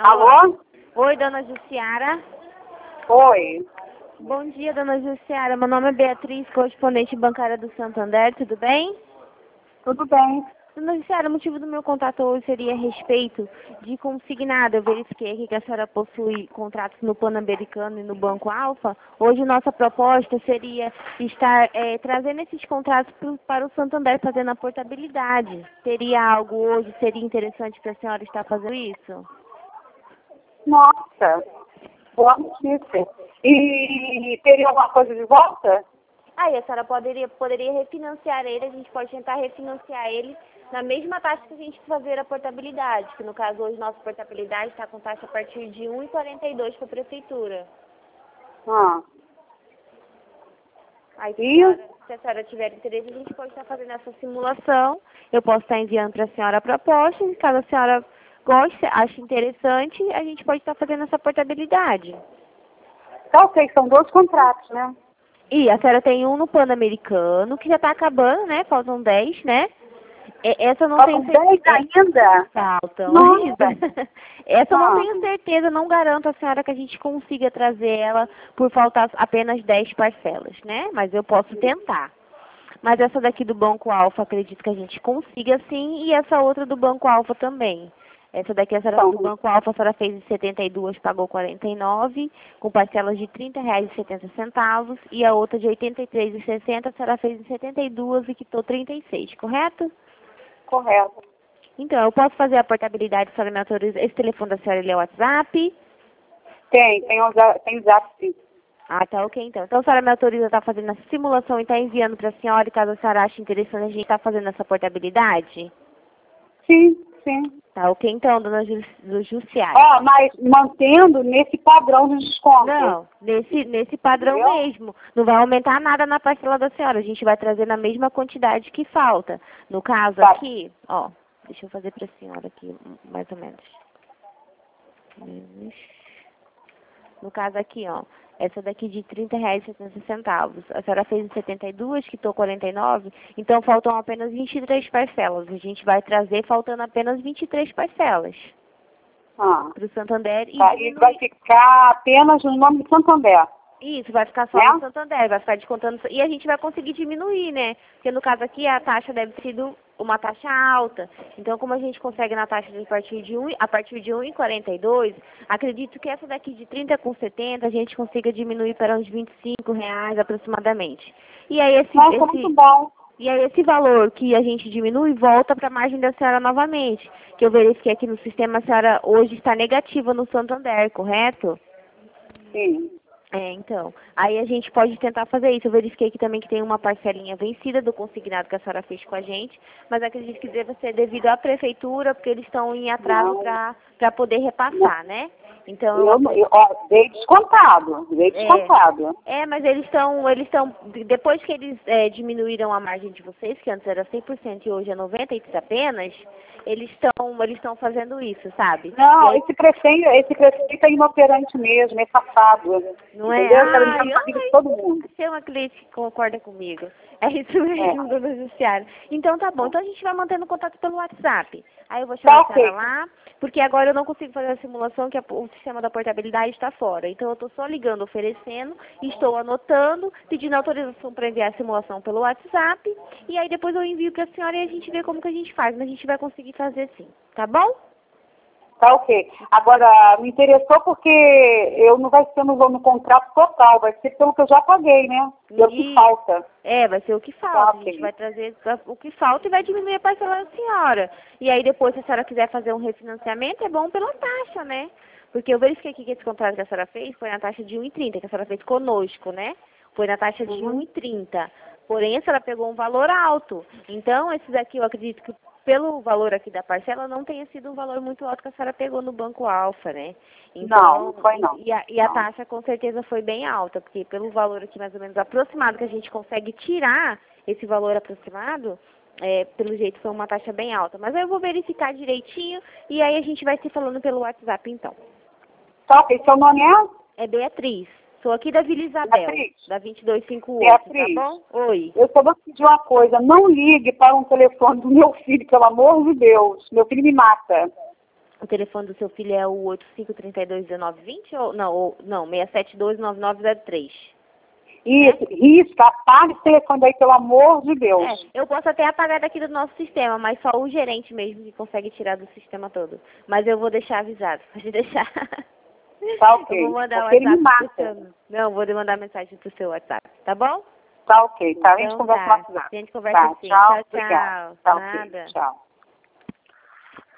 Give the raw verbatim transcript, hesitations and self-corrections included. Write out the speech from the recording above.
Alô? Oi, dona Jussiara. Oi. Bom dia, dona Jussiara. Meu nome é Beatriz, correspondente bancária do Santander, tudo bem? Tudo bem. Dona Jussiara, o motivo do meu contato hoje seria a respeito de consignado. Eu verifiquei aqui que a senhora possui contratos no Pan-Americano e no Banco Alfa. Hoje nossa proposta seria estar é, trazendo esses contratos pro, para o Santander, fazendo a portabilidade. Teria algo hoje, seria interessante para a senhora estar fazendo isso? Nossa, boa notícia. E teria alguma coisa de volta? Aí a senhora poderia, poderia refinanciar ele, a gente pode tentar refinanciar ele na mesma taxa que a gente fazer a portabilidade, que no caso hoje nossa portabilidade está com taxa a partir de um vírgula quarenta e dois para a prefeitura. Ah. Aí se a, E? senhora, se a senhora tiver interesse, a gente pode estar fazendo essa simulação, eu posso estar enviando para a senhora a proposta, e caso a senhora goste, ache interessante, a gente pode estar fazendo essa portabilidade. Tá ok, são dois contratos, né? E a senhora tem um no Pan-Americano, que já está acabando, né? Faltam dez, né? É, essa eu não Faltam tenho dez certeza. ainda? Faltam Nossa. ainda. Essa eu não Ah. tenho certeza, não garanto a senhora que a gente consiga trazer ela por faltar apenas dez parcelas, né? Mas eu posso tentar. Mas essa daqui do Banco Alfa, acredito que a gente consiga sim, e essa outra do Banco Alfa também. Essa daqui, a senhora do Banco Alfa, a senhora fez em setenta e duas, pagou quarenta e nove, com parcelas de trinta reais e setenta centavos, e a outra de oitenta e três reais e sessenta centavos, a senhora fez em setenta e duas e quitou trinta e seis, correto? Correto. Então, eu posso fazer a portabilidade, a senhora me autoriza? Esse telefone da senhora, ele é o WhatsApp? Tem, tem o za- tem o zap sim. Ah, tá ok então. Então a senhora me autoriza a estar fazendo essa simulação e está enviando para a senhora, e caso a senhora ache interessante a gente estar fazendo essa portabilidade? Sim, sim. Tá ok então, dona Ju, do Jussiara. Ó, mas mantendo nesse padrão de desconto. Não, nesse, nesse padrão Entendeu? mesmo. Não vai aumentar nada na parcela da senhora. A gente vai trazer na mesma quantidade que falta. No caso Tá. aqui, ó, deixa eu fazer para a senhora aqui, mais ou menos. Menos. No caso aqui, ó, essa daqui de trinta reais e setenta centavos. A senhora fez em setenta e duas, quitou quarenta e nove, então faltam apenas vinte e três parcelas. A gente vai trazer faltando apenas vinte e três parcelas Ah. para o Santander e Tá, e diminuir. vai ficar apenas no nome de Santander. Isso, vai ficar só Né? no Santander, vai ficar descontando. E a gente vai conseguir diminuir, né? Porque no caso aqui a taxa deve ter sido uma taxa alta. Então, como a gente consegue na taxa de a partir de um, a partir de um vírgula quarenta e dois, acredito que essa daqui de trinta com setenta a gente consiga diminuir para uns vinte e cinco reais aproximadamente. E aí esse, Nossa, esse, muito bom. e aí esse valor que a gente diminui volta para a margem da senhora novamente. Que eu verifiquei aqui no sistema, a senhora hoje está negativa no Santander, correto? Sim. É, então, aí a gente pode tentar fazer isso. Eu verifiquei aqui também que tem uma parcelinha vencida do consignado que a senhora fez com a gente, mas acredito que deva ser devido à prefeitura, porque eles estão em atraso para poder repassar, né? Então, eu Eu, acredito- eu, ó, dei descontado, dei descontado. é, mas eles estão, eles estão, depois que eles é, diminuíram a margem de vocês, que antes era cem por cento e hoje é noventa por cento apenas, eles estão, eles estão fazendo isso, sabe? Não, E aí, esse prefeito, esse prefeito é inoperante mesmo, é safado. não é? Entendeu? Quero Ai, ligar pra vida de todo mundo. Achei uma cliente que concorda comigo. É isso mesmo, É. dona Jussiara. Então tá bom. Então a gente vai mantendo contato pelo WhatsApp. Aí eu vou chamar Tá a senhora ok. lá, porque agora eu não consigo fazer a simulação, que a- o sistema da portabilidade está fora. Então eu estou só ligando, oferecendo, estou anotando, pedindo autorização para enviar a simulação pelo WhatsApp. E aí depois eu envio para a senhora e a gente vê como que a gente faz. Mas a gente vai conseguir fazer sim. Tá bom? Tá ok. Agora, me interessou porque eu não vai ser no, no contrato total, vai ser pelo que eu já paguei, né? Pelo que Isso. falta. É, vai ser o que falta. Tá, A gente ok. vai trazer o que falta e vai diminuir a parcela da senhora. E aí depois, se a senhora quiser fazer um refinanciamento, é bom pela taxa, né? Porque eu verifiquei aqui que esse contrato que a senhora fez foi na taxa de um vírgula trinta, que a senhora fez conosco, né? Foi na taxa de Uhum. um vírgula trinta. Porém, a senhora pegou um valor alto. Então, esses aqui, eu acredito que pelo valor aqui da parcela, não tenha sido um valor muito alto que a senhora pegou no Banco Alfa, né? Não, não foi não. E a, e a Não. taxa com certeza foi bem alta, porque pelo valor aqui mais ou menos aproximado que a gente consegue tirar esse valor aproximado, é, pelo jeito foi uma taxa bem alta. Mas aí eu vou verificar direitinho e aí a gente vai se falando pelo WhatsApp então. Tá ok. Seu nome é? É Beatriz. Sou aqui da Vila Isabel, Beatriz. da vinte e dois cinquenta e oito, Beatriz. tá bom? Oi. Eu só vou pedir uma coisa, não ligue para um telefone do meu filho, pelo amor de Deus. Meu filho me mata. O telefone do seu filho é o oito cinco três dois um nove dois zero ou não, ou, não, seis sete dois nove nove zero três. Isso, é? Isso, apaga esse telefone daí, pelo amor de Deus. É, eu posso até apagar daqui do nosso sistema, mas só o gerente mesmo que consegue tirar do sistema todo. Mas eu vou deixar avisado, pode deixar. Tá ok. Eu vou mandar Porque o WhatsApp ele me mata. pro seu... Não, vou mandar mensagem pro seu WhatsApp, tá bom? Tá ok, tá? A gente Então, conversa no tá. WhatsApp. A gente conversa Tá, assim. tchau, Tchau, obrigada. tchau. Tá Nada. ok, tchau.